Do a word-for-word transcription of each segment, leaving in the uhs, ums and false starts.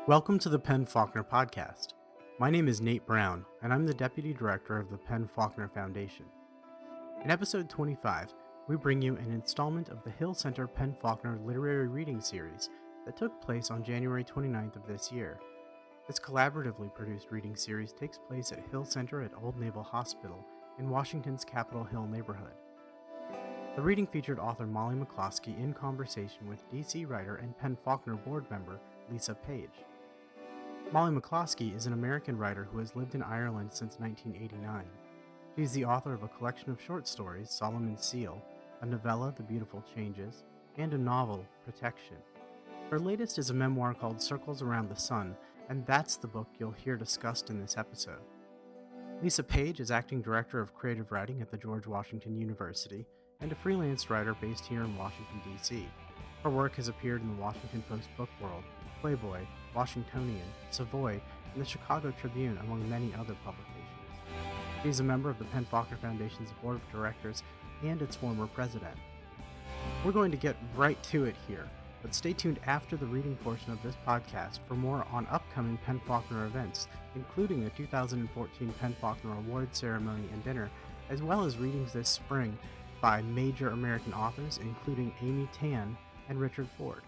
Welcome to the Penn Faulkner Podcast. My name is Nate Brown, and I'm the Deputy Director of the Penn Faulkner Foundation. In episode twenty-five, we bring you an installment of the Hill Center Penn Faulkner Literary Reading Series that took place on January twenty-ninth of this year. This collaboratively produced reading series takes place at Hill Center at Old Naval Hospital in Washington's Capitol Hill neighborhood. The reading featured author Molly McCloskey in conversation with D C writer and Penn Faulkner board member Lisa Page. Molly McCloskey is an American writer who has lived in Ireland since nineteen eighty-nine. She is the author of a collection of short stories, Solomon's Seal, a novella, The Beautiful Changes, and a novel, Protection. Her latest is a memoir called Circles Around the Sun, and that's the book you'll hear discussed in this episode. Lisa Page is acting director of creative writing at the George Washington University and a freelance writer based here in Washington, D C. Her work has appeared in the Washington Post Book World, Playboy, Washingtonian, Savoy, and the Chicago Tribune, among many other publications. She is a member of the Penn Faulkner Foundation's Board of Directors and its former president. We're going to get right to it here, but stay tuned after the reading portion of this podcast for more on upcoming Penn Faulkner events, including the two thousand fourteen Penn Faulkner Award Ceremony and Dinner, as well as readings this spring by major American authors, including Amy Tan and Richard Ford.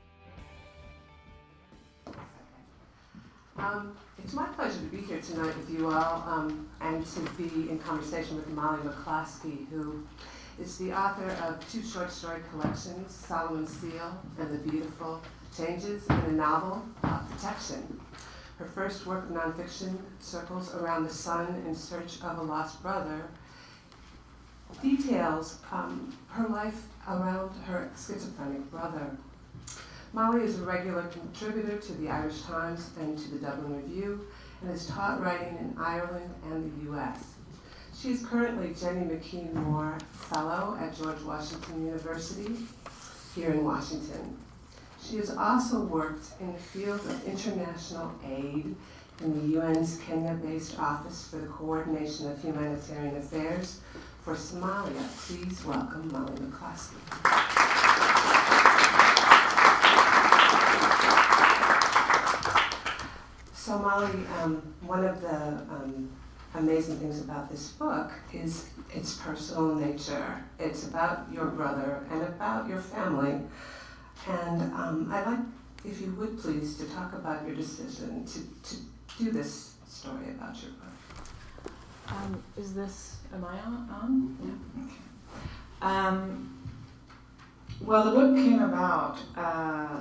Um, it's my pleasure to be here tonight with you all um, and to be in conversation with Molly McCloskey, who is the author of two short story collections, Solomon's Seal and The Beautiful Changes, and a novel, uh, Protection. Her first work of nonfiction, Circles Around the Sun in Search of a Lost Brother, details um, her life around her schizophrenic brother. Molly is a regular contributor to the Irish Times and to the Dublin Review, and has taught writing in Ireland and the U S. She is currently Jenny McKean Moore Fellow at George Washington University here in Washington. She has also worked in the field of international aid in the U N's Kenya-based Office for the Coordination of Humanitarian Affairs for Somalia. Please welcome Molly McCloskey. So Molly, um, one of the um, amazing things about this book is its personal nature. It's about your brother and about your family. And um, I'd like, if you would please, to talk about your decision to, to do this story about your brother. Um, is this, am I on? on? Yeah. Okay. Um, well, the book came about uh,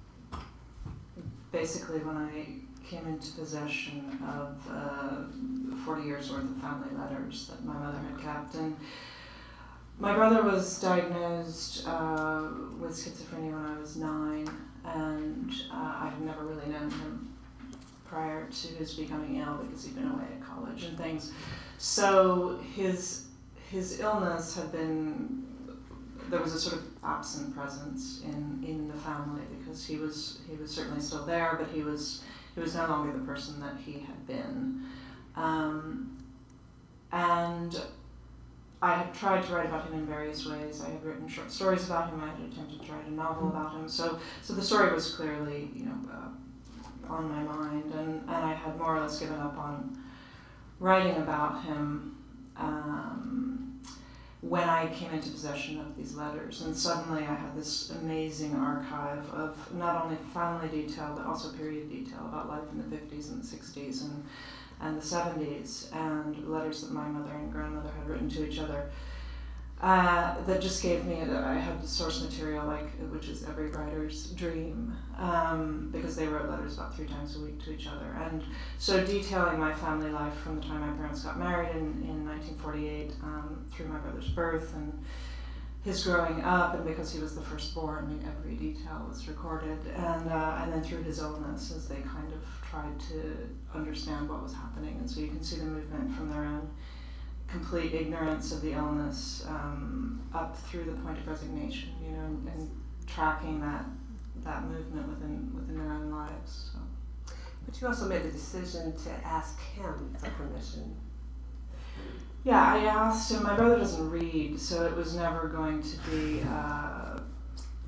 basically when I came into possession of uh, forty years worth of family letters that my mother had kept. And my brother was diagnosed uh, with schizophrenia when I was nine, and uh, I had never really known him prior to his becoming ill because he'd been away at college and things. So his his illness had been, there was a sort of absent presence in, in the family because he was he was certainly still there, but he was He was no longer the person that he had been. Um, and I had tried to write about him in various ways. I had written short stories about him. I had attempted to write a novel about him. So so the story was clearly, you know, uh, on my mind. And, and I had more or less given up on writing about him um, when I came into possession of these letters. And suddenly I had this amazing archive of not only family detail, but also period detail about life in the fifties and the sixties and, and the seventies, and letters that my mother and grandmother had written to each other. Uh, that just gave me, a, I had the source material, like, which is every writer's dream, um, because they wrote letters about three times a week to each other. And so detailing my family life from the time my parents got married in, in nineteen forty-eight um, through my brother's birth and his growing up, and because he was the firstborn, I mean, every detail was recorded, and uh, and then through his illness as they kind of tried to understand what was happening. And so you can see the movement from their own complete ignorance of the illness um, up through the point of resignation, you know, and, and tracking that that movement within within their own lives. So. But you also made the decision to ask him for permission. Yeah, I asked him. My brother doesn't read, so it was never going to be uh,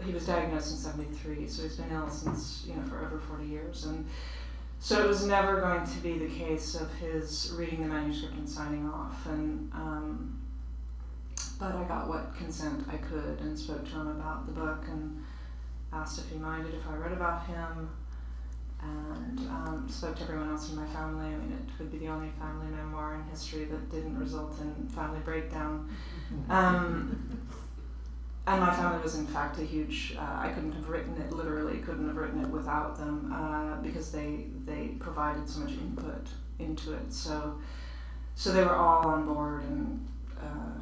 he was diagnosed in seventy-three, so he's been ill since, you know, for over forty years. And so it was never going to be the case of his reading the manuscript and signing off. And um, but I got what consent I could and spoke to him about the book and asked if he minded if I read about him, and um, spoke to everyone else in my family. I mean, it would be the only family memoir in history that didn't result in family breakdown. Um, and my family was in fact a huge, uh, I couldn't have written it, literally couldn't have written it without them, uh, because they they provided so much input into it. So so they were all on board, and uh,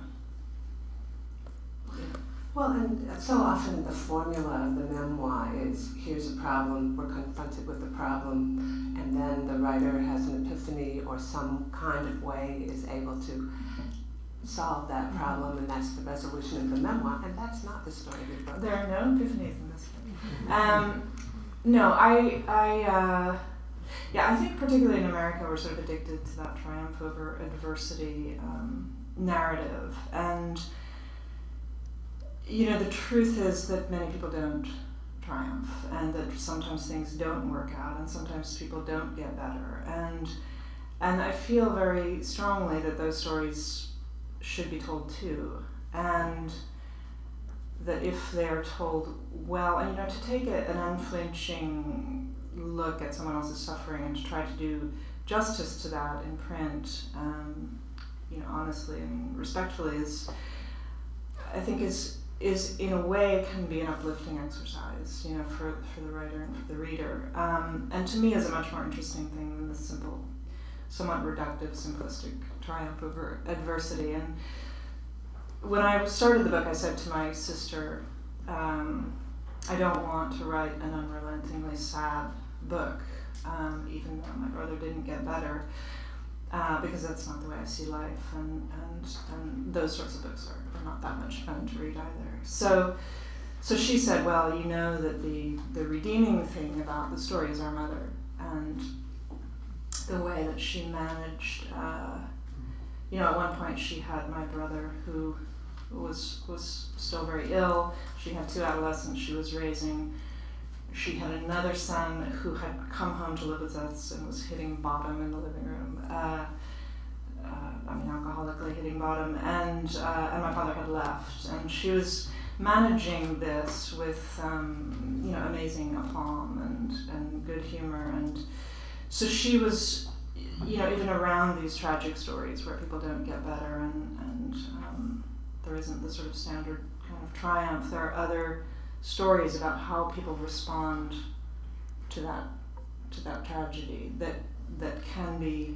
yeah. Well, and so often the formula of the memoir is, here's a problem, we're confronted with the problem, and then the writer has an epiphany or some kind of way is able to solve that problem, and that's the resolution of the memoir, and that's not the story of your book. There are no epiphanies in this book. Um, no, I, I, uh, yeah, I think particularly in America we're sort of addicted to that triumph over adversity um, narrative, and you know, the truth is that many people don't triumph, and that sometimes things don't work out, and sometimes people don't get better, and and I feel very strongly that those stories should be told too, and that if they're told well, and you know, to take a, an unflinching look at someone else's suffering and to try to do justice to that in print, um, you know, honestly and respectfully, is, I think, is is in a way can be an uplifting exercise, you know, for, for the writer and for the reader. Um, and to me is a much more interesting thing than the simple, somewhat reductive, simplistic triumph over adversity. And when I started the book, I said to my sister, um, I don't want to write an unrelentingly sad book, um, even though my brother didn't get better, uh, because that's not the way I see life, and, and, and those sorts of books are not that much fun to read either. So so she said, well, you know that the, the redeeming thing about the story is our mother, and the way that she managed, uh, you know, at one point she had my brother who was was still very ill. She had two adolescents she was raising. She had another son who had come home to live with us and was hitting bottom in the living room. Uh, Uh, I mean, alcoholically hitting bottom, and uh, and my father had left, and she was managing this with um, you know, amazing aplomb and, and good humor, and so she was, you know, even around these tragic stories where people don't get better and and um, there isn't the sort of standard kind of triumph. There are other stories about how people respond to that to that tragedy that that can be.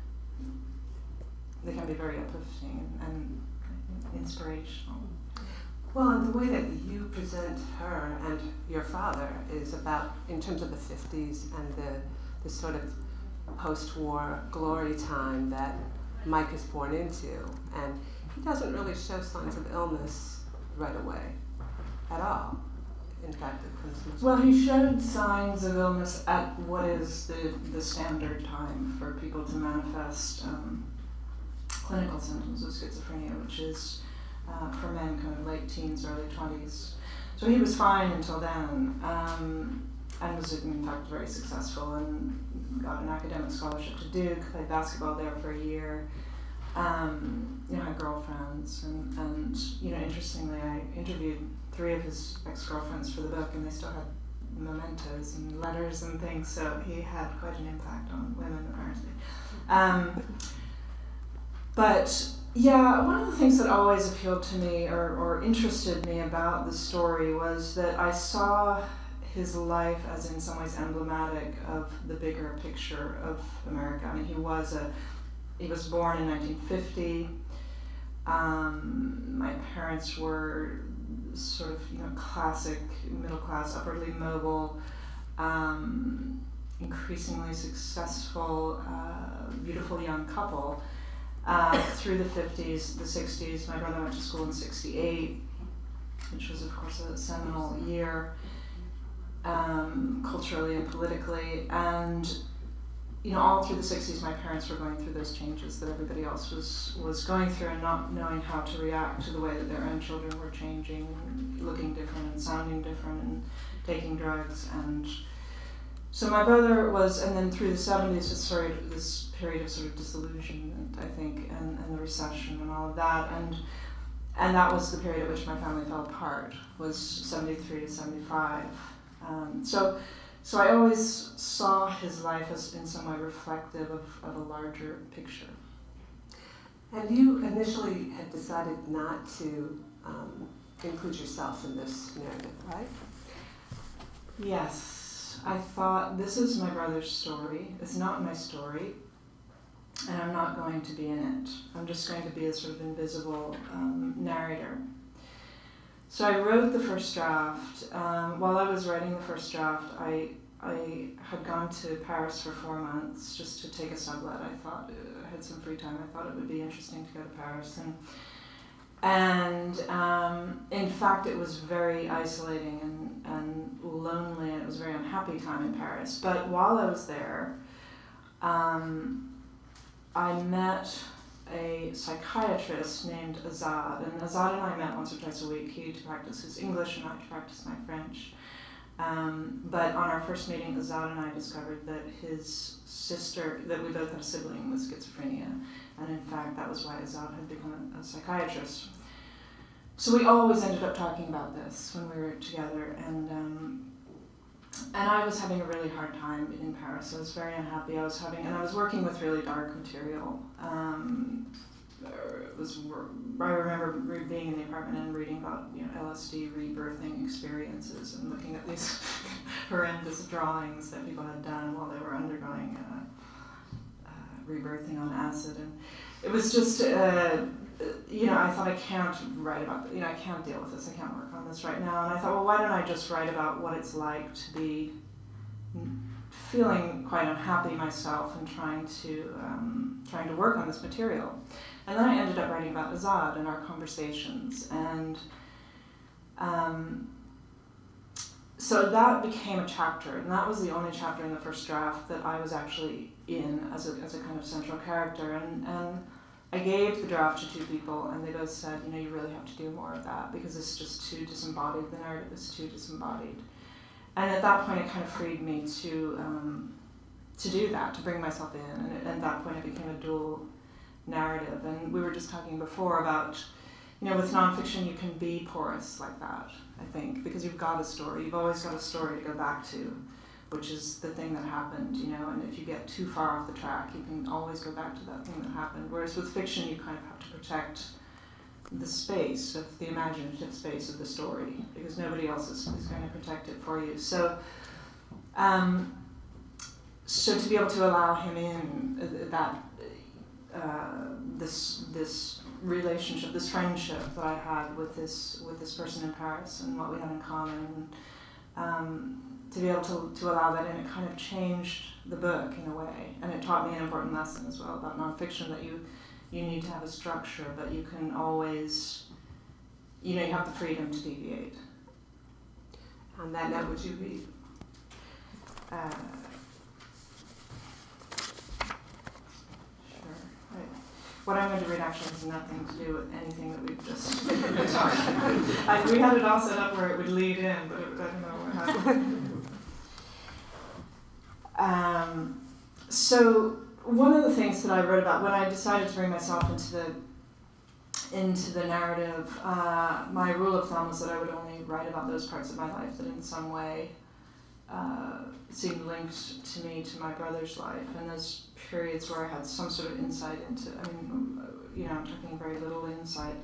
They can be very uplifting and, and inspirational. Well, and the way that you present her and your father is about, in terms of the fifties and the, the sort of post-war glory time that Mike is born into, and he doesn't really show signs of illness right away at all. In fact, it comes much. Well, he showed signs of illness at what is the, the standard time for people to manifest um, clinical symptoms of schizophrenia, which is uh, for men kind of late teens, early twenties. So he was fine until then, um, and was in fact very successful, and got an academic scholarship to Duke, played basketball there for a year, um, you know, had girlfriends, and, and you know, interestingly, I interviewed three of his ex-girlfriends for the book, and they still had mementos and letters and things, so he had quite an impact on women, apparently. Um, But yeah, one of the things that always appealed to me or, or interested me about the story was that I saw his life as in some ways emblematic of the bigger picture of America. I mean, he was a he was born in nineteen fifty. Um, my parents were sort of, you know, classic middle class, upwardly mobile, um, increasingly successful, uh, beautiful young couple. Uh, through the fifties, the sixties, my brother went to school in sixty-eight, which was of course a seminal year, um, culturally and politically, and you know, all through the sixties, my parents were going through those changes that everybody else was, was going through, and not knowing how to react to the way that their own children were changing, and looking different and sounding different and taking drugs. And so my brother was, and then through the seventies, it started this period of sort of disillusionment, I think, and, and the recession and all of that. And and that was the period at which my family fell apart, was seventy-three to seventy-five. Um, so so I always saw his life as in some way reflective of, of a larger picture. And you initially had decided not to um, include yourself in this narrative, right? Yes. I thought, this is my brother's story. It's not my story, and I'm not going to be in it. I'm just going to be a sort of invisible um, narrator. So I wrote the first draft. Um, while I was writing the first draft, I I had gone to Paris for four months just to take a sublet. I thought, uh, I had some free time. I thought it would be interesting to go to Paris. And And um, in fact, it was very isolating and, and lonely, and it was a very unhappy time in Paris. But while I was there, um, I met a psychiatrist named Azad. And Azad and I met once or twice a week. He to practice his English and I to practice my French. Um, but on our first meeting, Azad and I discovered that his sister, that we both had a sibling with schizophrenia. And in fact, that was why Azad had become a, a psychiatrist. So we always ended up talking about this when we were together, and um, and I was having a really hard time in Paris. I was very unhappy. I was having, and I was working with really dark material. Um, it was, I remember being in the apartment and reading about, you know, L S D rebirthing experiences and looking at these horrendous drawings that people had done while they were undergoing uh, uh, rebirthing on acid, and it was just. Uh, You know, I thought I can't write about, you know, I can't deal with this, I can't work on this right now. And I thought, well, why don't I just write about what it's like to be feeling quite unhappy myself and trying to um, trying to work on this material. And then I ended up writing about Azad and our conversations. And um, so that became a chapter, and that was the only chapter in the first draft that I was actually in as a, as a kind of central character. And, and I gave the draft to two people, and they both said, you know, you really have to do more of that because it's just too disembodied. The narrative is too disembodied. And at that point, it kind of freed me to um, to do that, to bring myself in. And it, at that point, it became a dual narrative. And we were just talking before about, you know, with nonfiction, you can be porous like that, I think, because you've got a story. You've always got a story to go back to, which is the thing that happened, you know, and if you get too far off the track, you can always go back to that thing that happened. Whereas with fiction, you kind of have to protect the space of the imaginative space of the story, because nobody else is, is going to protect it for you. So, um, so to be able to allow him in uh, that, uh, this this relationship, this friendship that I had with this with this person in Paris, and what we had in common. And, um, to be able to, to allow that in, it kind of changed the book in a way. And it taught me an important lesson as well about nonfiction, that you you need to have a structure, but you can always, you know, you have the freedom to deviate. On that note, would you read? Uh, sure. Right. What I'm going to read actually has nothing to do with anything that we've just been talking about. I, we had it all set up where it would lead in, but it, I don't know what happened. Um, so one of the things that I wrote about when I decided to bring myself into the into the narrative, uh, my rule of thumb was that I would only write about those parts of my life that in some way uh, seemed linked to me, to my brother's life, and those periods where I had some sort of insight into, I mean, you know, I'm talking very little insight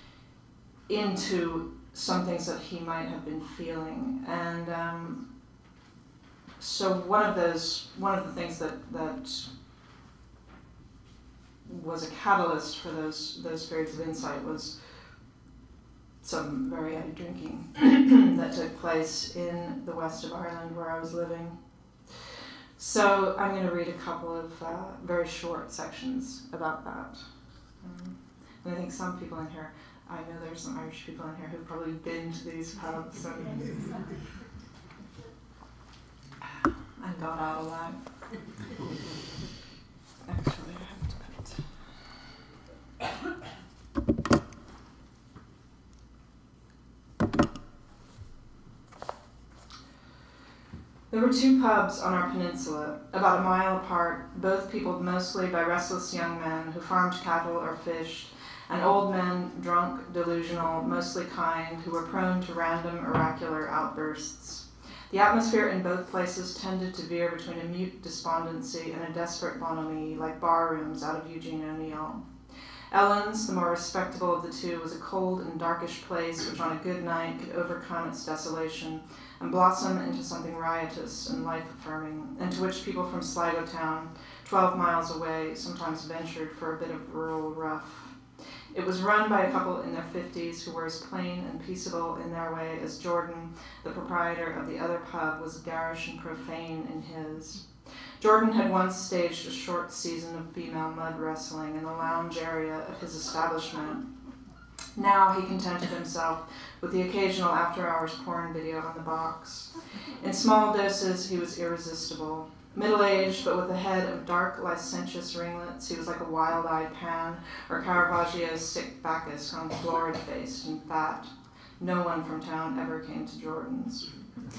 into some things that he might have been feeling. And um, so one of those, one of the things that, that was a catalyst for those those periods of insight was some very heavy drinking that took place in the west of Ireland where I was living. So I'm going to read a couple of uh, very short sections about that. Um, and I think some people in here, I know there's some Irish people in here who've probably been to these pubs and, and got out alive. two pubs on our peninsula, about a mile apart, both peopled mostly by restless young men who farmed cattle or fished, and old men, drunk, delusional, mostly kind, who were prone to random, oracular outbursts. The atmosphere in both places tended to veer between a mute despondency and a desperate bonhomie, like bar rooms out of Eugene O'Neill. Ellen's, the more respectable of the two, was a cold and darkish place which on a good night could overcome its desolation and blossom into something riotous and life-affirming, and to which people from Sligo town, twelve miles away, sometimes ventured for a bit of rural rough. It was run by a couple in their fifties who were as plain and peaceable in their way as Jordan, the proprietor of the other pub, was garish and profane in his. Jordan had once staged a short season of female mud wrestling in the lounge area of his establishment. Now he contented himself with the occasional after-hours porn video on the box. In small doses, he was irresistible. Middle-aged, but with a head of dark, licentious ringlets, he was like a wild-eyed Pan, or Caravaggio's sick Bacchus, gone florid-faced and fat. No one from town ever came to Jordan's.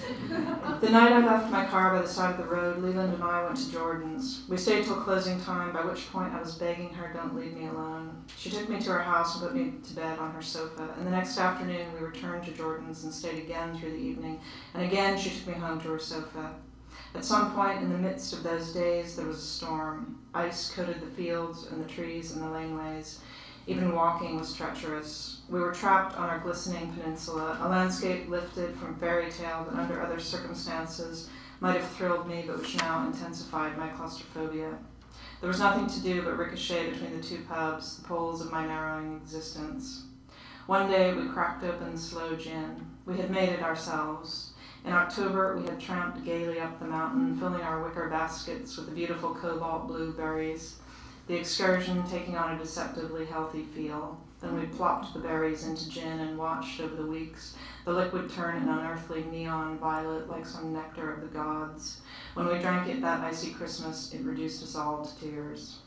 The night I left my car by the side of the road, Leland and I went to Jordan's. We stayed till closing time, by which point I was begging her, don't leave me alone. She took me to her house and put me to bed on her sofa, and the next afternoon we returned to Jordan's and stayed again through the evening, and again she took me home to her sofa. At some point in the midst of those days, there was a storm. Ice coated the fields and the trees and the laneways. Even walking was treacherous. We were trapped on our glistening peninsula, a landscape lifted from fairy tale that under other circumstances might have thrilled me, but which now intensified my claustrophobia. There was nothing to do but ricochet between the two pubs, the poles of my narrowing existence. One day we cracked open the sloe gin. We had made it ourselves. In October, we had tramped gaily up the mountain, filling our wicker baskets with the beautiful cobalt blue berries, the excursion taking on a deceptively healthy feel. Then we plopped the berries into gin and watched over the weeks the liquid turn an unearthly neon violet like some nectar of the gods. When we drank it that icy Christmas, it reduced us all to tears.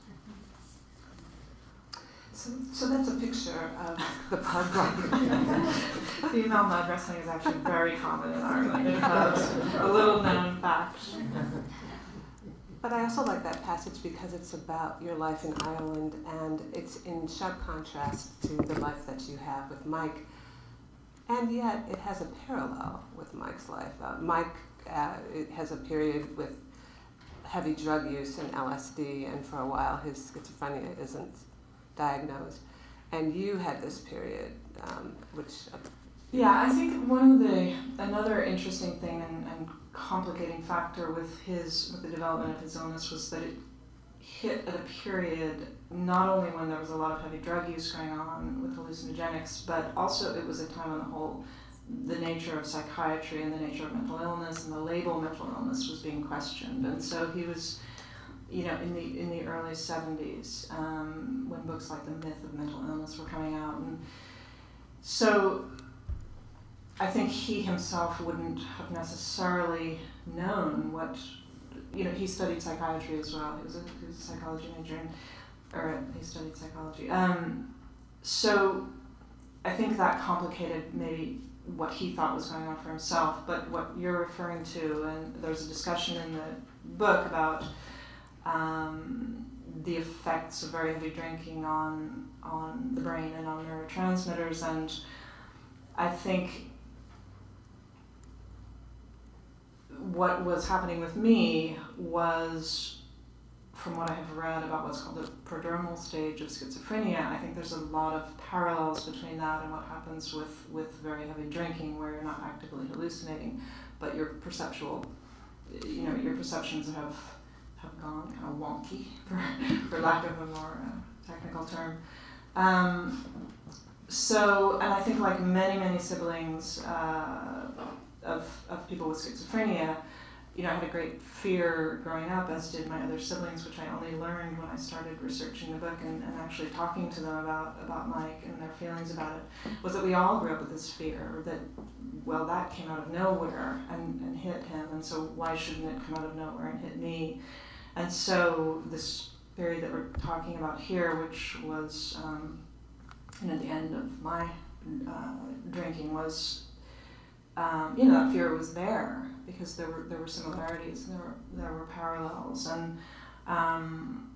So, so that's a picture of the pub life. Female mud wrestling is actually very common in Ireland in pubs. A little known fact. But I also like that passage because it's about your life in Ireland, and it's in sharp contrast to the life that you have with Mike. And yet it has a parallel with Mike's life. Uh, Mike uh, it has a period with heavy drug use and L S D, and for a while his schizophrenia isn't diagnosed. And you had this period, um, which... Uh, yeah, I think one of the, another interesting thing and, and complicating factor with his, with the development of his illness was that it hit at a period not only when there was a lot of heavy drug use going on with hallucinogenics, but also it was a time when the whole, the nature of psychiatry and the nature of mental illness and the label mental illness was being questioned. And so he was, you know, in the in the early seventies, um, when books like The Myth of Mental Illness were coming out. And so I think he himself wouldn't have necessarily known what, you know, he studied psychiatry as well. He was a, he was a psychology major, and, or he studied psychology. Um, so I think that complicated maybe what he thought was going on for himself. But what you're referring to, and there's a discussion in the book about um, the effects of very heavy drinking on on the brain and on neurotransmitters, and I think what was happening with me was, from what I have read about what's called the prodromal stage of schizophrenia, I think there's a lot of parallels between that and what happens with, with very heavy drinking, where you're not actively hallucinating, but your perceptual, you know, your perceptions have have gone kind of wonky, for, for lack of a more uh, technical term. Um, so, and I think like many, many siblings uh, of, of people with schizophrenia, you know, I had a great fear growing up, as did my other siblings, which I only learned when I started researching the book and, and actually talking to them about, about Mike and their feelings about it, was that we all grew up with this fear that, well, that came out of nowhere and, and hit him, and so why shouldn't it come out of nowhere and hit me? And so this period that we're talking about here, which was, um, you know, the end of my uh, drinking, was, um, you know, that fear was there because there were there were similarities and there were there were parallels, and um,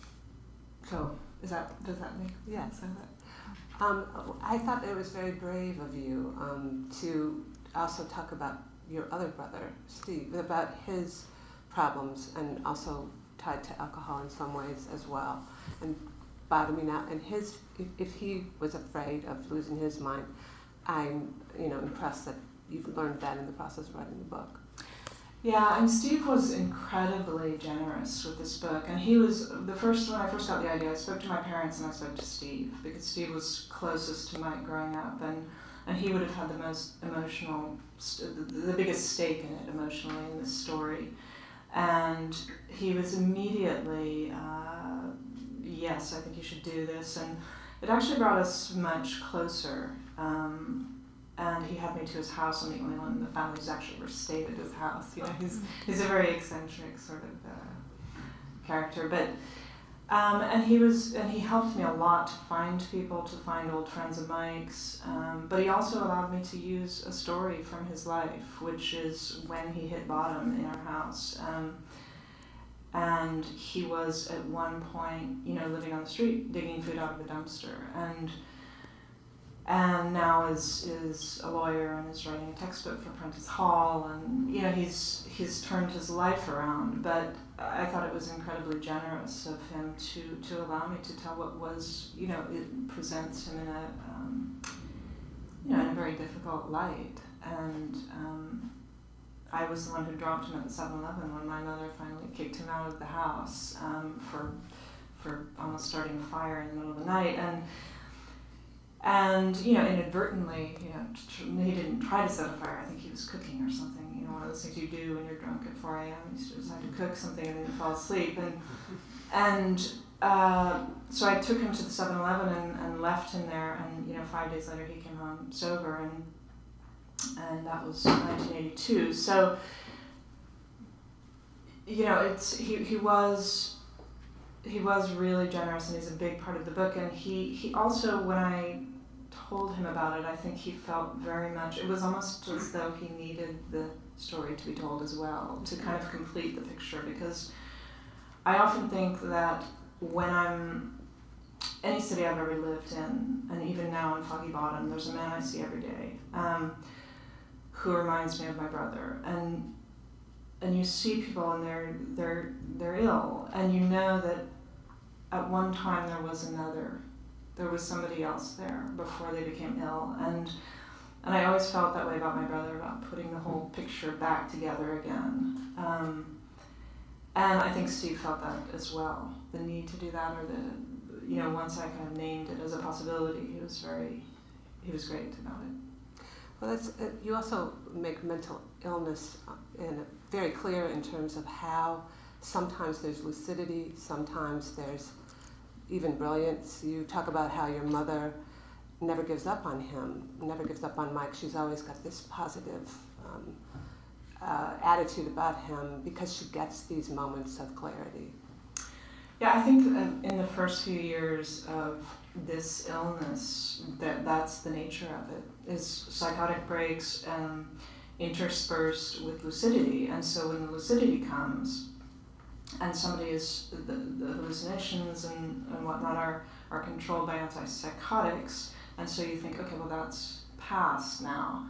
so is that does that make Yes. sense? Um, I thought it was very brave of you um, to also talk about your other brother, Steve, about his problems, and also tied to alcohol in some ways as well, and bottoming out. And his, if, if he was afraid of losing his mind, I'm, you know, impressed that you've learned that in the process of writing the book. Yeah, and Steve was incredibly generous with this book, and he was the first. When I first got the idea, I spoke to my parents and I spoke to Steve, because Steve was closest to Mike growing up, and, and he would have had the most emotional, the, the biggest stake in it emotionally in this story, and he was immediately, uh, yes, I think you should do this, and it actually brought us much closer. Um, And he had me to his house. I'm the only one in the family who's actually ever stayed at his house. You know, he's he's a very eccentric sort of uh, character. But um, and he was and he helped me a lot to find people, to find old friends of Mike's. Um, but he also allowed me to use a story from his life, which is when he hit bottom in our house. Um, and he was at one point, you know, living on the street, digging food out of a dumpster, and. And now is is a lawyer and is writing a textbook for Prentice Hall, and you know he's he's turned his life around. But I thought it was incredibly generous of him to, to allow me to tell what was, you know, it presents him in a um, you know in a very difficult light. And um, I was the one who dropped him at the seven eleven when my mother finally kicked him out of the house um, for for almost starting a fire in the middle of the night. And. And, you know, inadvertently, you know, tr- he didn't try to set a fire. I think he was cooking or something, you know, one of those things you do when you're drunk at four a.m. You just decide to cook something and then you fall asleep. And and uh, so I took him to the seven eleven and, and left him there. And, you know, five days later he came home sober. And and that was nineteen eighty-two. So, you know, it's he, he was... He was really generous, and he's a big part of the book. And he, he also, when I told him about it, I think he felt very much, it was almost as though he needed the story to be told as well, to kind of complete the picture. Because I often think that when I'm, any city I've ever lived in, and even now in Foggy Bottom, there's a man I see every day um, who reminds me of my brother. And and you see people and they're they're they're ill, and you know that at one time there was another, there was somebody else there before they became ill, and and I always felt that way about my brother, about putting the whole picture back together again. Um, and I think Steve felt that as well, the need to do that, or the, you know, once I kind of named it as a possibility, he was very, he was great about it. Well, that's, uh, you also make mental illness in a, very clear in terms of how sometimes there's lucidity, sometimes there's even brilliance. You talk about how your mother never gives up on him, never gives up on Mike. She's always got this positive um, uh, attitude about him because she gets these moments of clarity. Yeah, I think uh, in the first few years of this illness, that that's the nature of it, is psychotic breaks um, interspersed with lucidity. And so when the lucidity comes, and somebody is, the, the hallucinations and, and whatnot are, are controlled by antipsychotics, and so you think, okay, well that's past now.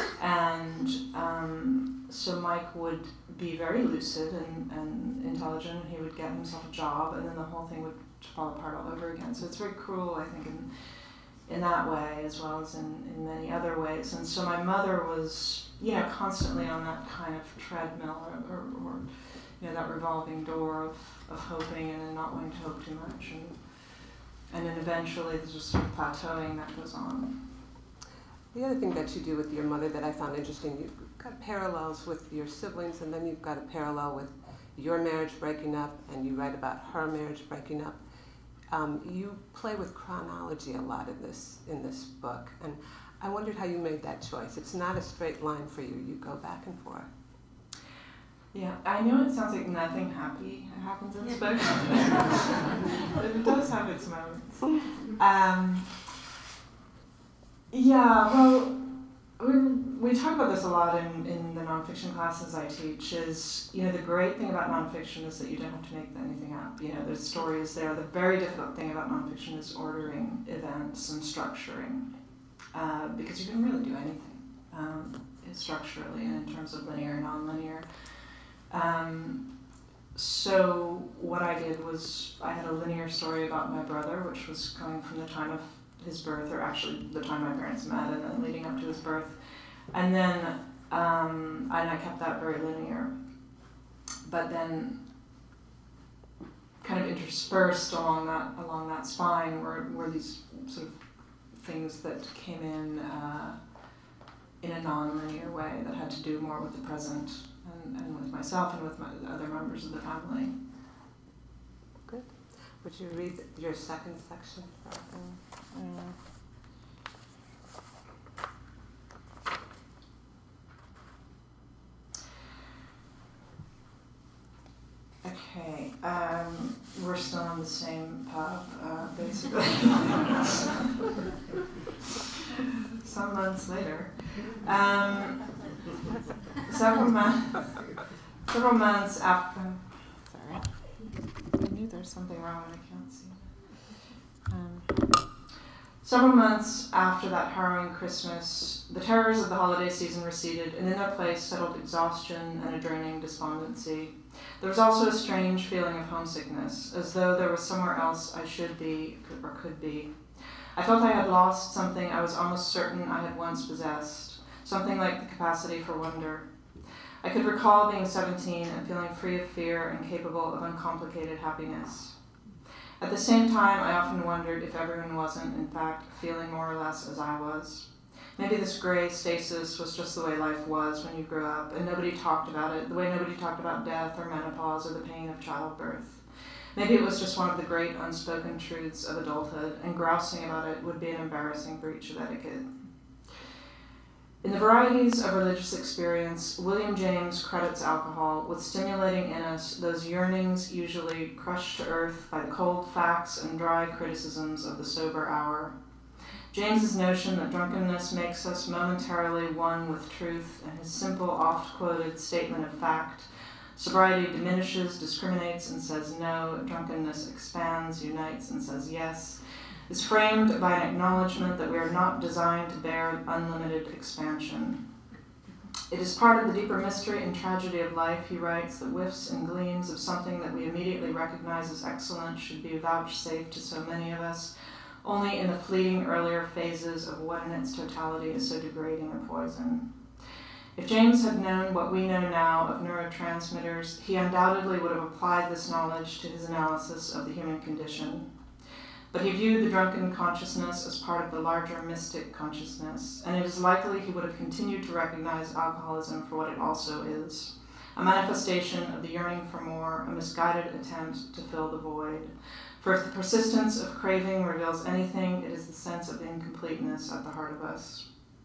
And um, so Mike would be very lucid and, and intelligent, and he would get himself a job, and then the whole thing would fall apart all over again. So it's very cruel, I think, in in that way, as well as in, in many other ways. And so my mother was, you know, constantly on that kind of treadmill, or, or, or you know, that revolving door of, of hoping and then not wanting to hope too much. And and then eventually there's just sort of plateauing that goes on. The other thing that you do with your mother that I found interesting, you've got parallels with your siblings, and then you've got a parallel with your marriage breaking up, and you write about her marriage breaking up. Um, you play with chronology a lot in this in this book, and I wondered how you made that choice. It's not a straight line for you. You go back and forth. Yeah, I know it sounds like nothing happy happens in this book, but it does have its moments. Um, yeah, well, we, we talk about this a lot in, in the nonfiction classes I teach, is, you know, the great thing about nonfiction is that you don't have to make anything up. You know, there's stories there. The very difficult thing about nonfiction is ordering events and structuring, uh, because you can really do anything um, structurally and in terms of linear and non-linear. Um, so what I did was I had a linear story about my brother, which was coming from the time of his birth, or actually the time my parents met and then leading up to his birth. And then um, and I kept that very linear. But then kind of interspersed along that along that spine were, were these sort of things that came in uh, in a non-linear way that had to do more with the present and, and with myself and with my other members of the family. Good. Would you read your second section? Mm. Okay, um, we're still on the same pub, uh, basically. Some months later. Um, several months. Several months after. Sorry, I knew there's something wrong and I can't see. Um, several months after that harrowing Christmas, the terrors of the holiday season receded, and in their place settled exhaustion and a draining despondency. There was also a strange feeling of homesickness, as though there was somewhere else I should be, or could be. I felt I had lost something I was almost certain I had once possessed, something like the capacity for wonder. I could recall being seventeen and feeling free of fear and capable of uncomplicated happiness. At the same time, I often wondered if everyone wasn't, in fact, feeling more or less as I was. Maybe this gray stasis was just the way life was when you grew up, and nobody talked about it, the way nobody talked about death or menopause or the pain of childbirth. Maybe it was just one of the great unspoken truths of adulthood, and grousing about it would be an embarrassing breach of etiquette. In the varieties of religious experience, William James credits alcohol with stimulating in us those yearnings usually crushed to earth by the cold facts and dry criticisms of the sober hour. James's notion that drunkenness makes us momentarily one with truth, and his simple, oft-quoted statement of fact, sobriety diminishes, discriminates, and says no, drunkenness expands, unites, and says yes, is framed by an acknowledgement that we are not designed to bear unlimited expansion. It is part of the deeper mystery and tragedy of life, he writes, that whiffs and gleams of something that we immediately recognize as excellent should be vouchsafed to so many of us, only in the fleeting earlier phases of what in its totality is so degrading a poison. If James had known what we know now of neurotransmitters, he undoubtedly would have applied this knowledge to his analysis of the human condition. But he viewed the drunken consciousness as part of the larger mystic consciousness, and it is likely he would have continued to recognize alcoholism for what it also is, a manifestation of the yearning for more, a misguided attempt to fill the void. For if the persistence of craving reveals anything, it is the sense of incompleteness at the heart of us.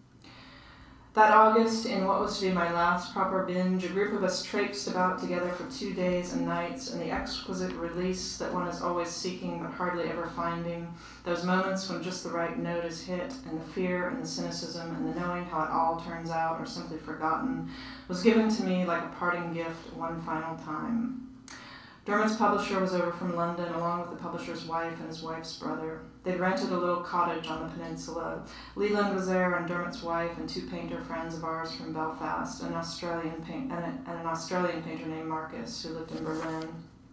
That August, in what was to be my last proper binge, a group of us traipsed about together for two days and nights, and the exquisite release that one is always seeking but hardly ever finding, those moments when just the right note is hit, and the fear and the cynicism and the knowing how it all turns out or simply forgotten, was given to me like a parting gift one final time. Dermot's publisher was over from London, along with the publisher's wife and his wife's brother. They'd rented a little cottage on the peninsula. Leland was there, and Dermot's wife, and two painter friends of ours from Belfast, an Australian paint, and, a, and an Australian painter named Marcus, who lived in Berlin.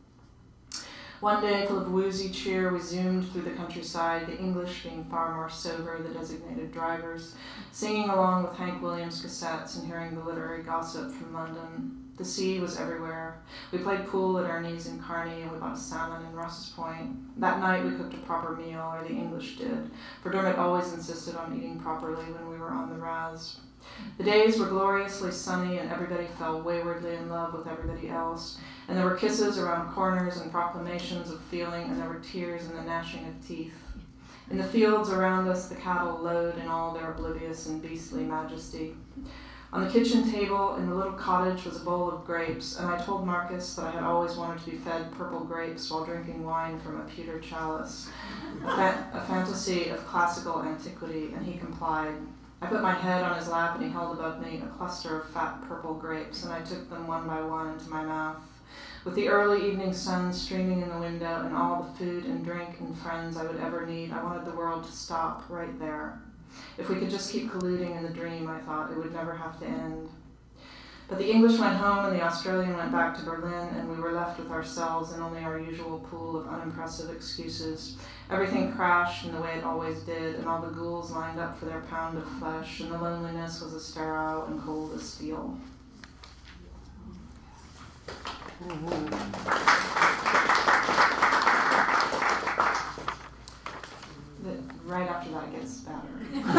One day, full of woozy cheer, we zoomed through the countryside, the English being far more sober, the designated drivers, singing along with Hank Williams cassettes and hearing the literary gossip from London. The sea was everywhere. We played pool at Ernie's in Carney, and we bought a salmon in Ross's Point. That night we cooked a proper meal, or the English did, for Dermot always insisted on eating properly when we were on the Raz. The days were gloriously sunny, and everybody fell waywardly in love with everybody else, and there were kisses around corners and proclamations of feeling, and there were tears and the gnashing of teeth. In the fields around us the cattle lowed in all their oblivious and beastly majesty. On the kitchen table in the little cottage was a bowl of grapes, and I told Marcus that I had always wanted to be fed purple grapes while drinking wine from a pewter chalice, a, fa- a fantasy of classical antiquity, and he complied. I put my head on his lap and he held above me a cluster of fat purple grapes, and I took them one by one into my mouth. With the early evening sun streaming in the window and all the food and drink and friends I would ever need, I wanted the world to stop right there. If we could just keep colluding in the dream, I thought, it would never have to end. But the English went home and the Australian went back to Berlin, and we were left with ourselves and only our usual pool of unimpressive excuses. Everything crashed in the way it always did, and all the ghouls lined up for their pound of flesh, and the loneliness was as sterile and cold as steel. Mm-hmm. The, right after that it gets better.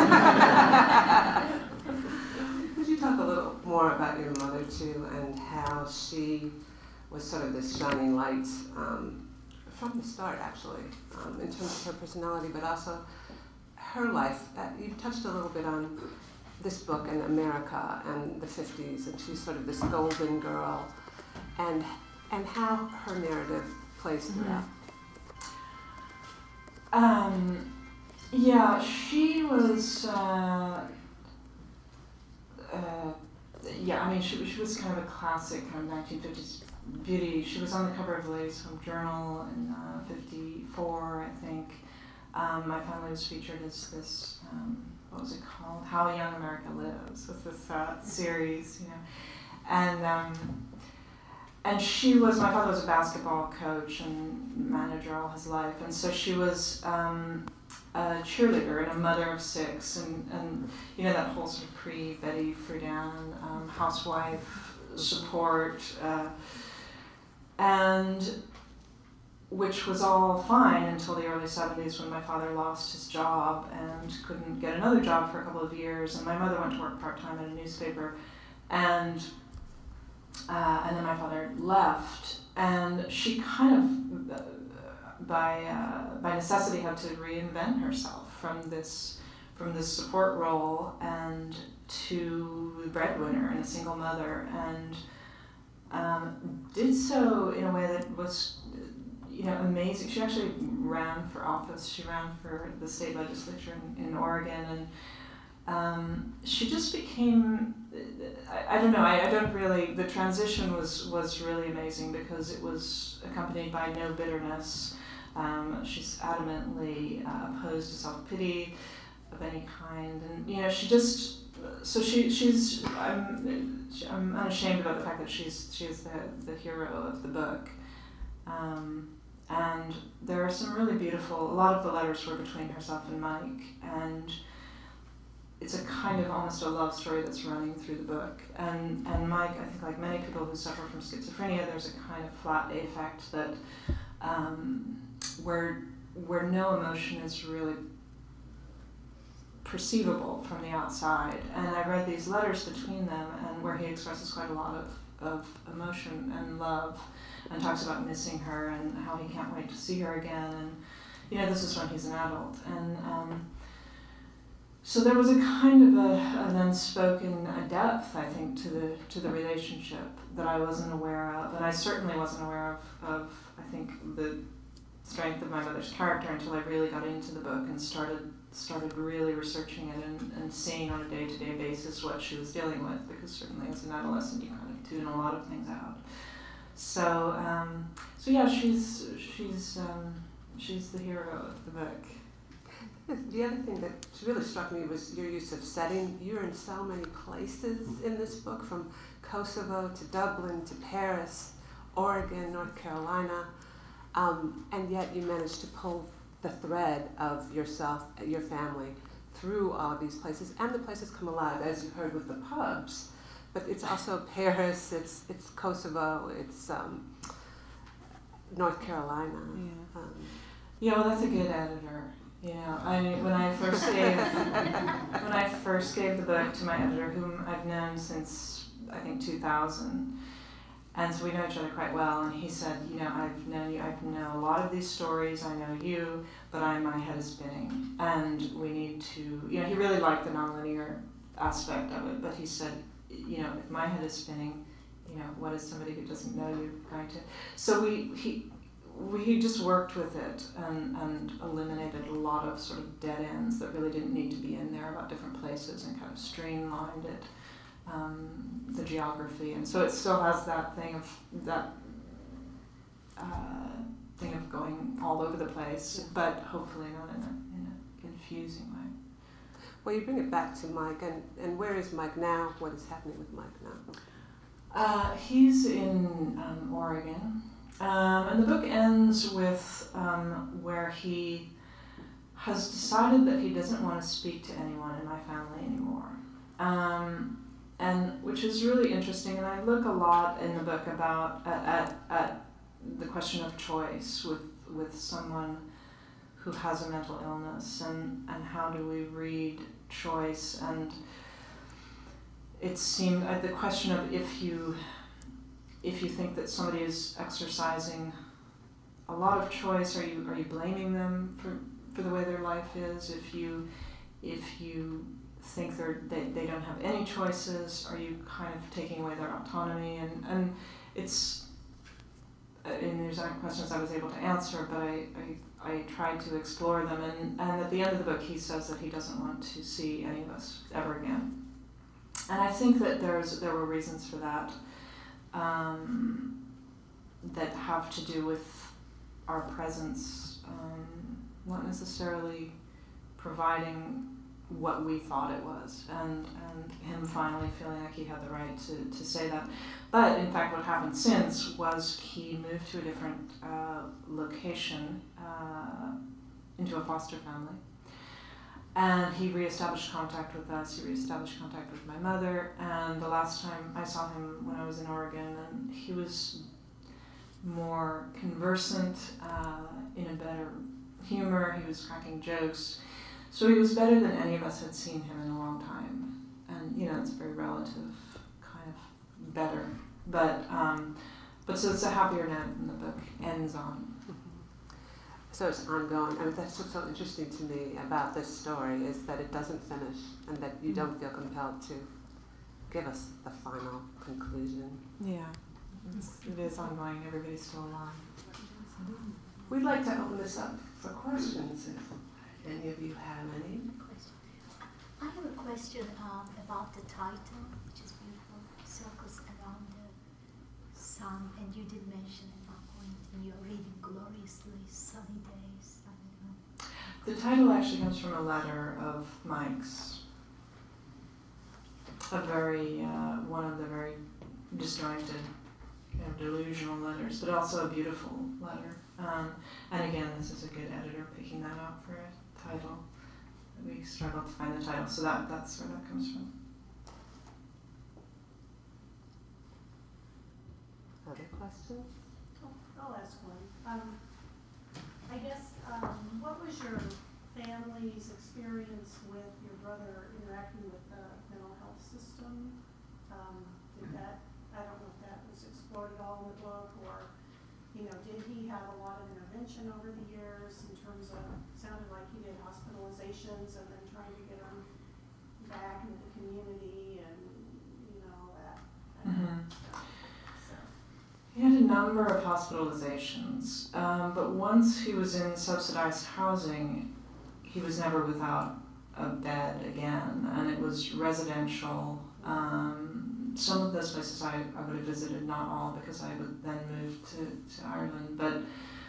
Could you talk a little more about your mother too, and how she was sort of this shining light um, from the start, actually, um, in terms of her personality, but also her life. Uh, you touched a little bit on this book and America and the fifties, and she's sort of this golden girl, and and how her narrative plays throughout. Um, yeah, she was. Uh, uh, yeah, I mean, she she was kind of a classic kind of nineteen fifties beauty. She was on the cover of the Ladies' Home Journal in uh, fifty-four, I think. Um, my family was featured as this. Um, what was it called? How Young America Lives. Was this uh, series, you know, and. Um, And she was, my father was a basketball coach and manager all his life, and so she was um, a cheerleader and a mother of six, and, and you know, that whole sort of pre-Betty Friedan um, housewife support, uh, and which was all fine until the early seventies when my father lost his job and couldn't get another job for a couple of years, and my mother went to work part-time at a newspaper, and Uh, and then my father left, and she kind of, uh, by uh, by necessity, had to reinvent herself from this from this support role and to the breadwinner and a single mother, and um, did so in a way that was, you know, amazing. She actually ran for office. She ran for the state legislature in, in Oregon, and Um, she just became, I, I don't know, I, I don't really, the transition was, was really amazing because it was accompanied by no bitterness. Um, she's adamantly uh, opposed to self-pity of any kind, and, you know, she just, so she, she's, I'm, I'm unashamed about the fact that she's, she's the, the hero of the book. Um, and there are some really beautiful, a lot of the letters were between herself and Mike, and it's a kind of almost a love story that's running through the book. And and Mike, I think like many people who suffer from schizophrenia, there's a kind of flat affect that um, where where no emotion is really perceivable from the outside. And I read these letters between them, and where he expresses quite a lot of, of emotion and love, and talks about missing her and how he can't wait to see her again. And you know, this is when he's an adult. And um, So there was a kind of a, an unspoken a depth, I think, to the to the relationship that I wasn't aware of, and I certainly wasn't aware of, of I think, the strength of my mother's character until I really got into the book and started started really researching it and, and seeing on a day-to-day basis what she was dealing with, because certainly as an adolescent you kind of tune a lot of things out. So um, so yeah, she's she's um, she's the hero of the book. The other thing that really struck me was your use of setting. You're in so many places in this book, from Kosovo to Dublin to Paris, Oregon, North Carolina, um, and yet you managed to pull the thread of yourself, your family, through all of these places, and the places come alive, as you heard with the pubs. But it's also Paris, it's it's Kosovo, it's um, North Carolina. Yeah. Um, yeah, well, that's a good editor. You know, I when I first gave when I first gave the book to my editor, whom I've known since I think two thousand, and so we know each other quite well. And he said, you know, I've known you, I know a lot of these stories. I know you, but I my head is spinning, and we need to. You know, he really liked the nonlinear aspect of it, but he said, you know, if my head is spinning, you know, what is somebody who doesn't know you going to? So we he. we just worked with it and, and eliminated a lot of sort of dead ends that really didn't need to be in there about different places, and kind of streamlined it, um, the geography. And so it still has that thing of that uh, thing of going all over the place, but hopefully not in a, in a confusing way. Well, you bring it back to Mike, and, and where is Mike now? What is happening with Mike now? Uh, he's in um, Oregon. Um, and the book ends with um, where he has decided that he doesn't want to speak to anyone in my family anymore. Um, and which is really interesting, and I look a lot in the book about at, at, at the question of choice with, with someone who has a mental illness, and, and how do we read choice. And it seemed, uh, the question of if you if you think that somebody is exercising a lot of choice, are you are you blaming them for, for the way their life is? If you if you think they're they, they don't have any choices, are you kind of taking away their autonomy? And, and it's and there's aren't questions I was able to answer, but I, I, I tried to explore them, and, and at the end of the book he says that he doesn't want to see any of us ever again. And I think that there's there were reasons for that. Um, that have to do with our presence, um, not necessarily providing what we thought it was, and, and him finally feeling like he had the right to, to say that. But in fact what happened since was he moved to a different uh, location, uh, into a foster family. And he reestablished contact with us, he reestablished contact with my mother, and the last time I saw him when I was in Oregon, and he was more conversant, uh, in a better humor, he was cracking jokes. So he was better than any of us had seen him in a long time. And, you know, it's very relative, kind of better. But, um, but so it's a happier note than the book ends on. So it's ongoing. I mean, that's what's so interesting to me about this story, is that it doesn't finish, and that you don't feel compelled to give us the final conclusion. Yeah, it's, it is ongoing. Everybody's still alive. We'd like to open this up for questions, if any of you have any. I have a question um, about the title, which is beautiful, Circles Around the Sun, and you did mention at one point in your reading Gloriously Sunny Days. I don't know. The title actually comes from a letter of Mike's, a very, uh, one of the very disjointed, kind of delusional letters, but also a beautiful letter. Um, and again, this is a good editor picking that out for a title. We struggled to find the title, so that, that's where that comes from. Other questions? Oh, I'll ask one. Um, I guess, um, what was your family's experience with your brother interacting with the mental health system? Um, did that, I don't know if that was explored at all in the book, or, you know, did he have a lot of intervention over the years in terms of, sounded like he did hospitalizations and then trying to get him back into the community and, you know, all that kind Mm-hmm. of stuff. So. He had a number of hospitalizations, um, but once he was in subsidized housing, he was never without a bed again, and it was residential. Um, some of those places I, I would have visited, not all, because I would then move to, to Ireland, but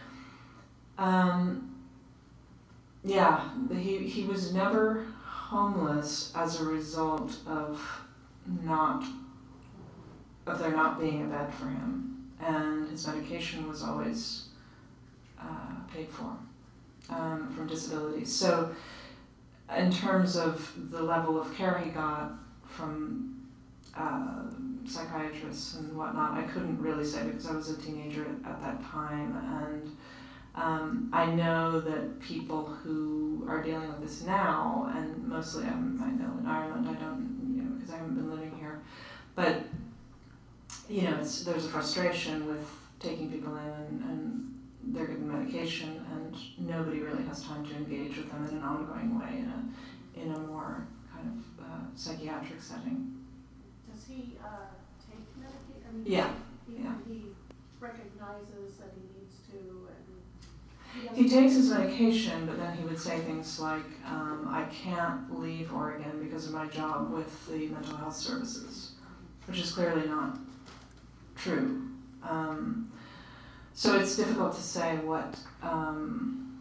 um, yeah, he, he was never homeless as a result of not, of there not being a bed for him. And his medication was always uh, paid for um, from disability. So in terms of the level of care he got from uh, psychiatrists and whatnot, I couldn't really say because I was a teenager at, at that time. And um, I know that people who are dealing with this now, and mostly I'm, I know in Ireland, I don't, you know, because I haven't been living here, but you know, it's, there's a frustration with taking people in and, and they're given medication and nobody really has time to engage with them in an ongoing way in a, in a more kind of uh, psychiatric setting. Does he uh, take medication? I mean, Yeah. He, Yeah. he recognizes that he needs to, and He takes his medication, but then he would say things like, um, I can't leave Oregon because of my job with the mental health services, which is clearly not true. Um, so it's difficult to say what um,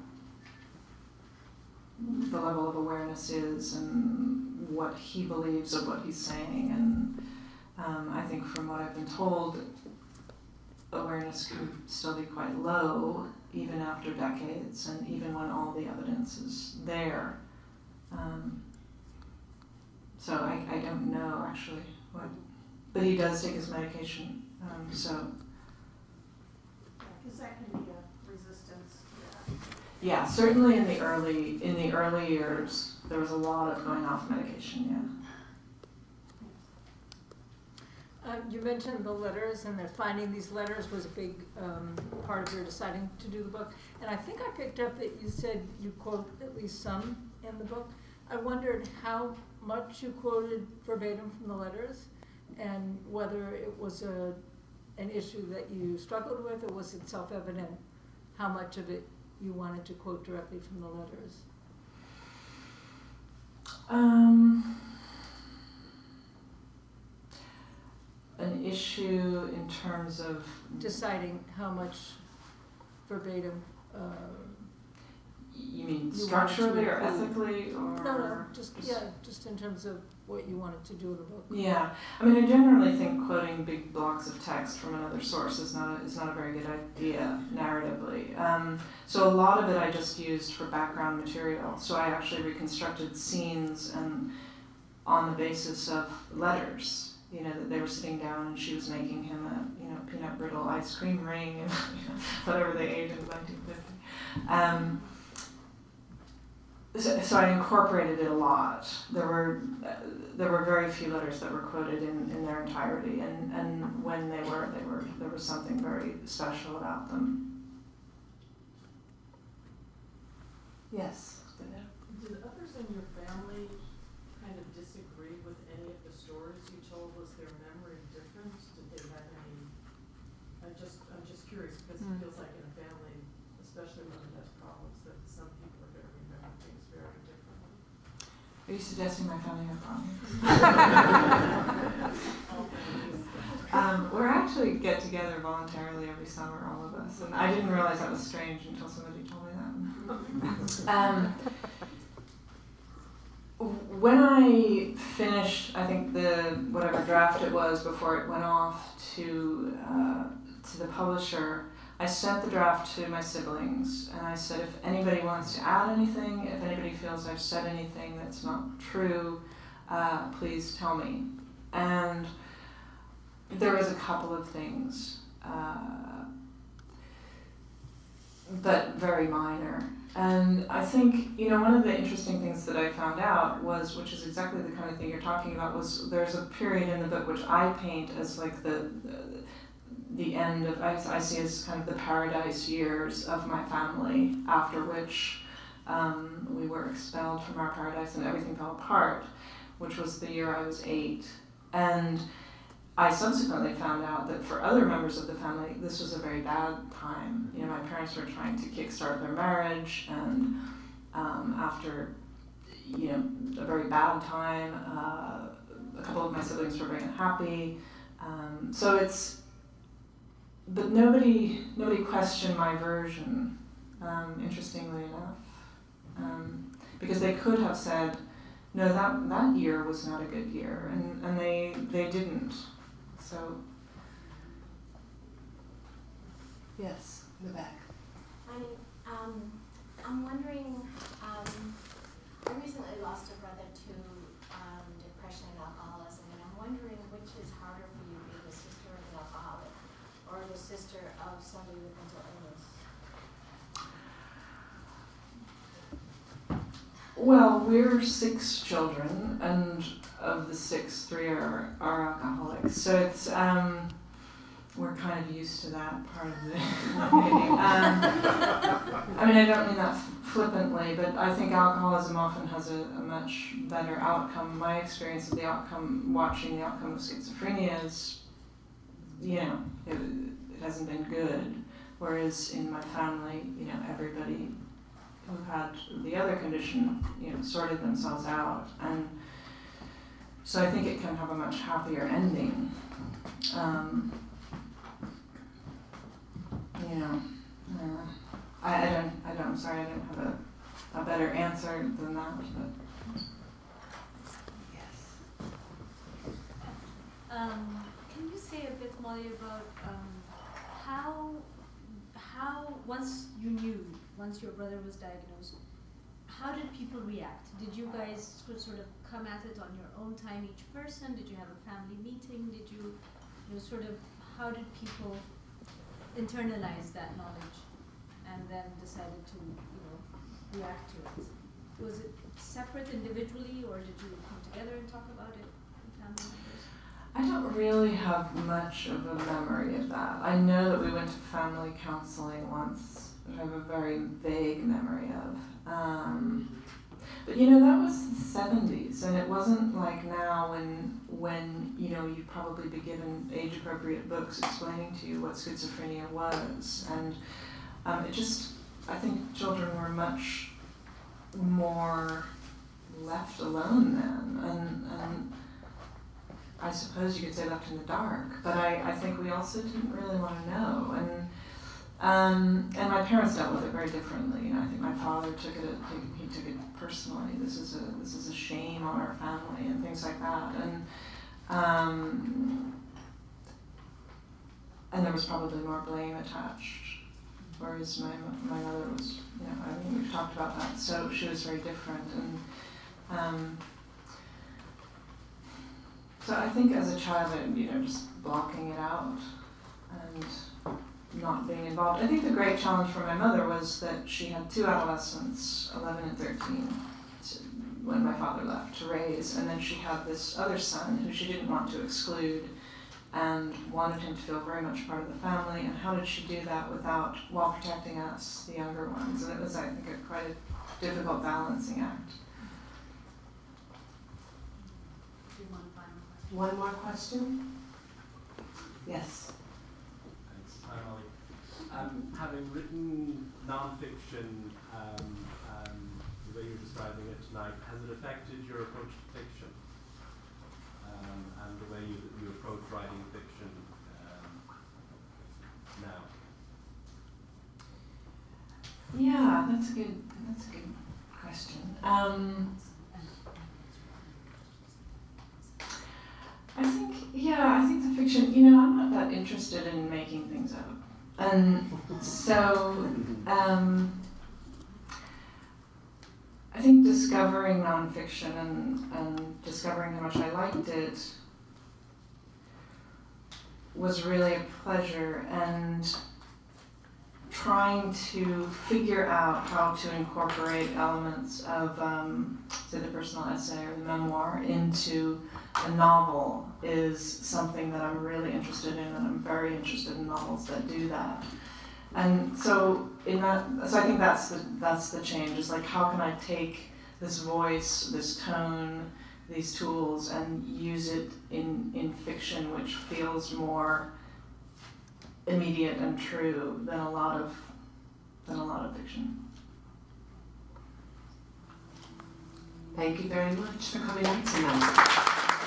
the level of awareness is and what he believes of what he's saying. And um, I think from what I've been told, awareness can still be quite low, even after decades, and even when all the evidence is there. Um, so I, I don't know actually what, but he does take his medication. Um, so Because that can be a resistance to that. yeah, certainly in the early in the early years, there was a lot of going off medication. Yeah. Uh, you mentioned the letters, and that finding these letters was a big um, part of your deciding to do the book. And I think I picked up that you said you quote at least some in the book. I wondered how much you quoted verbatim from the letters, and whether it was a an issue that you struggled with, or was it self-evident how much of it you wanted to quote directly from the letters? Um. An issue in terms of Deciding how much verbatim. Uh, you mean you structurally or wanted to ethically or no, no, just yeah, just in terms of what you wanted to do in the book. yeah. I mean, I generally think quoting big blocks of text from another source is not a, is not a very good idea narratively. Um, so a lot of it I just used for background material. So I actually reconstructed scenes and on the basis of letters. You know, that they were sitting down and she was making him a, you know, peanut brittle ice cream ring and you know, whatever they ate in nineteen fifty. Um, so, so I incorporated it a lot. There were uh, there were very few letters that were quoted in, in their entirety, and, and when they were, they were there was something very special about them. Yes. Did others in your family kind of disagree with any of the stories you told? Was their memory different? Did they have any? I just, I'm just curious because Mm. it feels like in a family, especially when it has problems, that some people are going to remember things very differently. Are you suggesting my family have problems? All families. Um, we're actually get together voluntarily every summer, all of us, and I didn't realize that was strange until somebody told me that. Um, when I finished, I think the whatever draft it was before it went off to uh, to the publisher, I sent the draft to my siblings, and I said, if anybody wants to add anything, if anybody feels I've said anything that's not true, uh, please tell me. And there was a couple of things, uh, but very minor. And I think, you know, one of the interesting things that I found out was, which is exactly the kind of thing you're talking about, was there's a period in the book which I paint as like the the, the end of, I, I see as kind of the paradise years of my family, after which um, we were expelled from our paradise and everything fell apart, which was the year I was eight. And I subsequently found out that for other members of the family, this was a very bad time. You know, my parents were trying to kickstart their marriage, and um, after, you know, a very bad time, uh, a couple of my siblings were very unhappy. Um, so it's, but nobody, nobody questioned my version, um, interestingly enough, um, because they could have said, no, that that year was not a good year, and, and they they didn't. So, yes, in the back. I um, I'm wondering, um, I recently lost a brother to um, depression and alcoholism, and I'm wondering which is harder for you, being the sister of an alcoholic or the sister of somebody with mental illness? Well, we're six children, and of the six, three are, are alcoholics. So it's, um, we're kind of used to that part of the meeting. Um, I mean, I don't mean that flippantly, but I think alcoholism often has a, a much better outcome. My experience of the outcome, watching the outcome of schizophrenia is, you know, it, it hasn't been good. Whereas in my family, you know, everybody who had the other condition, you know, sorted themselves out. And so I think it can have a much happier ending. Um, you know, uh, I, I don't, I don't, I'm sorry, I don't have a, a better answer than that, but. Yes. Um, can you say a bit, Molly, about um, how, how once you knew, once your brother was diagnosed, how did people react? Did you guys sort of come at it on your own time, each person? Did you have a family meeting? Did you, you know, sort of, how did people internalize that knowledge and then decided to, you know, react to it? Was it separate individually, or did you come together and talk about it with family members? I don't really have much of a memory of that. I know that we went to family counseling once, which I have a very vague memory of. Um, but you know, that was the seventies, and it wasn't like now when, when you know, you'd probably be given age-appropriate books explaining to you what schizophrenia was. And um, it just, I think children were much more left alone then, and, and I suppose you could say left in the dark, but I, I think we also didn't really want to know. And um, and my parents dealt with it very differently. You know, I think my father took it, he, he took it personally. This is a this is a shame on our family and things like that. And um, and there was probably more blame attached, whereas my my mother was, you know, I mean, we've talked about that. So she was very different. And um, so I think as a child, you know, just blocking it out and not being involved. I think the great challenge for my mother was that she had two adolescents, eleven and thirteen, when my father left, to raise, and then she had this other son who she didn't want to exclude and wanted him to feel very much part of the family. And how did she do that without, while protecting us, the younger ones? And it was, I think, a quite a difficult balancing act. One more question? Yes. Thanks. Hi, Molly. Um, having written non-fiction, um, um, the way you're describing it tonight, has it affected your approach to fiction um, and the way you, you approach writing fiction um, now? Yeah, that's a good. That's a good question. Um, I think, yeah, I think the fiction, you know, I'm not that interested in making things up. And so, um, I think discovering nonfiction and, and discovering how much I liked it was really a pleasure, and trying to figure out how to incorporate elements of, um, say, the personal essay or the memoir into a novel is something that I'm really interested in, and I'm very interested in novels that do that. And so in that, so I think that's the that's the change. Is like, how can I take this voice, this tone, these tools, and use it in in fiction, which feels more immediate and true than a lot of than a lot of fiction. Thank you very much for coming out tonight.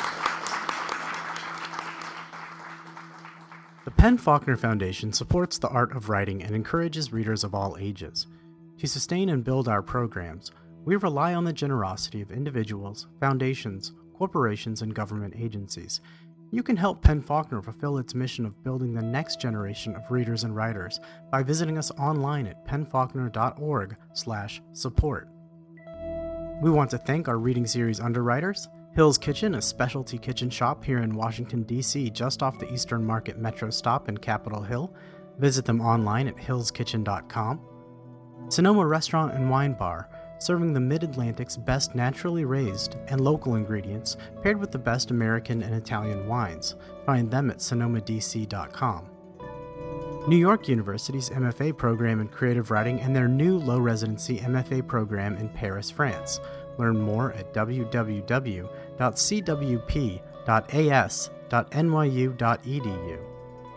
The Penn Faulkner Foundation supports the art of writing and encourages readers of all ages. To sustain and build our programs, we rely on the generosity of individuals, foundations, corporations, and government agencies. You can help Penn Faulkner fulfill its mission of building the next generation of readers and writers by visiting us online at penn faulkner dot org slash support. We want to thank our reading series underwriters, Hill's Kitchen, a specialty kitchen shop here in Washington, D C, just off the Eastern Market Metro stop in Capitol Hill. Visit them online at hills kitchen dot com. Sonoma Restaurant and Wine Bar, serving the Mid-Atlantic's best naturally raised and local ingredients paired with the best American and Italian wines. Find them at sonoma d c dot com. New York University's M F A program in creative writing and their new low residency M F A program in Paris, France. Learn more at w w w dot c w p dot a s dot n y u dot e d u.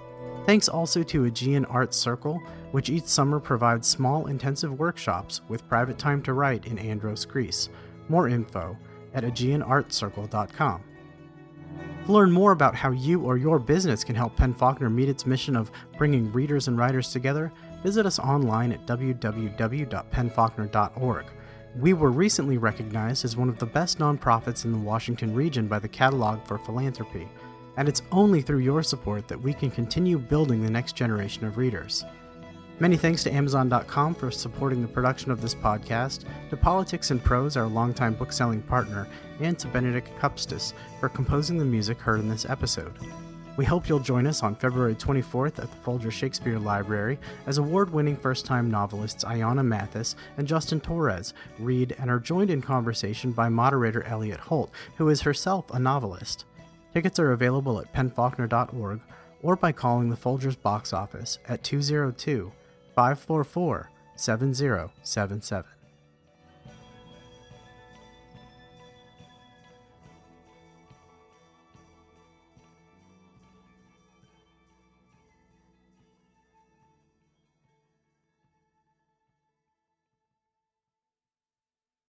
Thanks also to Aegean Arts Circle, which each summer provides small intensive workshops with private time to write in Andros, Greece. More info at aegean art circle dot com. To learn more about how you or your business can help Penn Faulkner meet its mission of bringing readers and writers together, visit us online at w w w dot penn faulkner dot org. We were recently recognized as one of the best nonprofits in the Washington region by the Catalog for Philanthropy, and it's only through your support that we can continue building the next generation of readers. Many thanks to amazon dot com for supporting the production of this podcast, to Politics and Prose, our longtime book-selling partner, and to Benedict Cupstas for composing the music heard in this episode. We hope you'll join us on February twenty-fourth at the Folger Shakespeare Library as award-winning first-time novelists Ayanna Mathis and Justin Torres read and are joined in conversation by moderator Elliot Holt, who is herself a novelist. Tickets are available at penn faulkner dot org or by calling the Folgers box office at two oh two, five four four, seven oh seven seven.